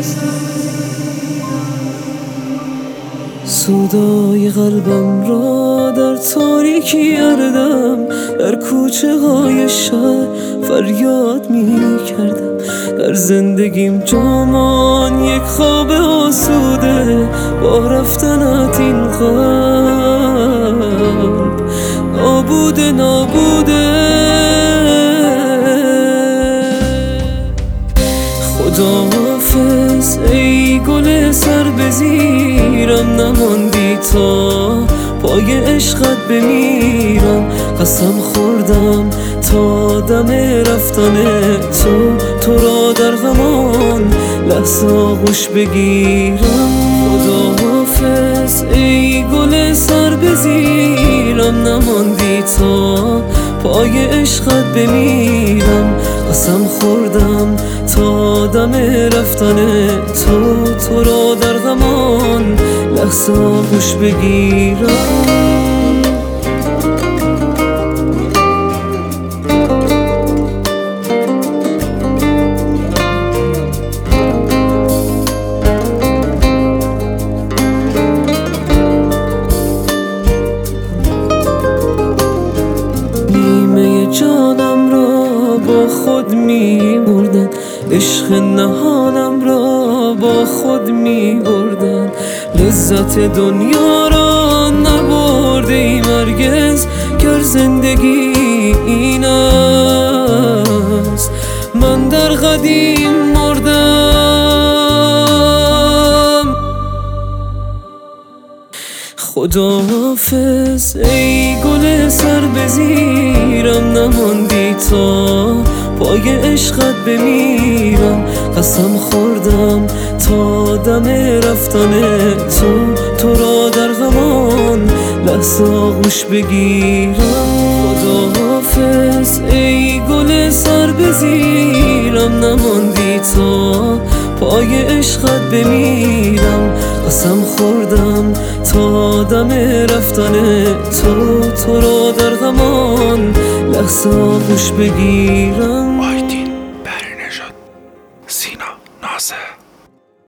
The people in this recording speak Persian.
سودای قلبم را در تاریکی گردم، در کوچه های شهر فریاد می کردم. در زندگیم جامان یک خواب آسوده، با رفتنت این قلب نابوده نابوده. خداحافظ ای گل سر به زیرم، نماندی تا پای عشقت بمیرم. قسم خوردم تا دم رفتن تو را در غمان لحظه آغوش بگیرم. خداحافظ ای گل سر به زیرم، نماندی تا پای عشقت بمیرم. قسم خوردم تا دم رفتن تو را در غمان لحظه آغوش بگیرم. جانم را با خود می بردن، عشق نهانم را با خود می بردن. لذت دنیا را نبرده ای هرگز، گر زندگی این است من در قدیم مردم. خداحافظ ای گل سر به زیرم، نماندی تا پای عشقت بمیرم. قسم خوردم تا دم رفتن تو را در غمان لحظه آغوش بگیرم. خداحافظ ای گل سر به زیرم، نماندی تا پای عشقت بمیرم. قسم خوردم تا دم رفتن تو را در غمان لحظه آغوش بگیرم.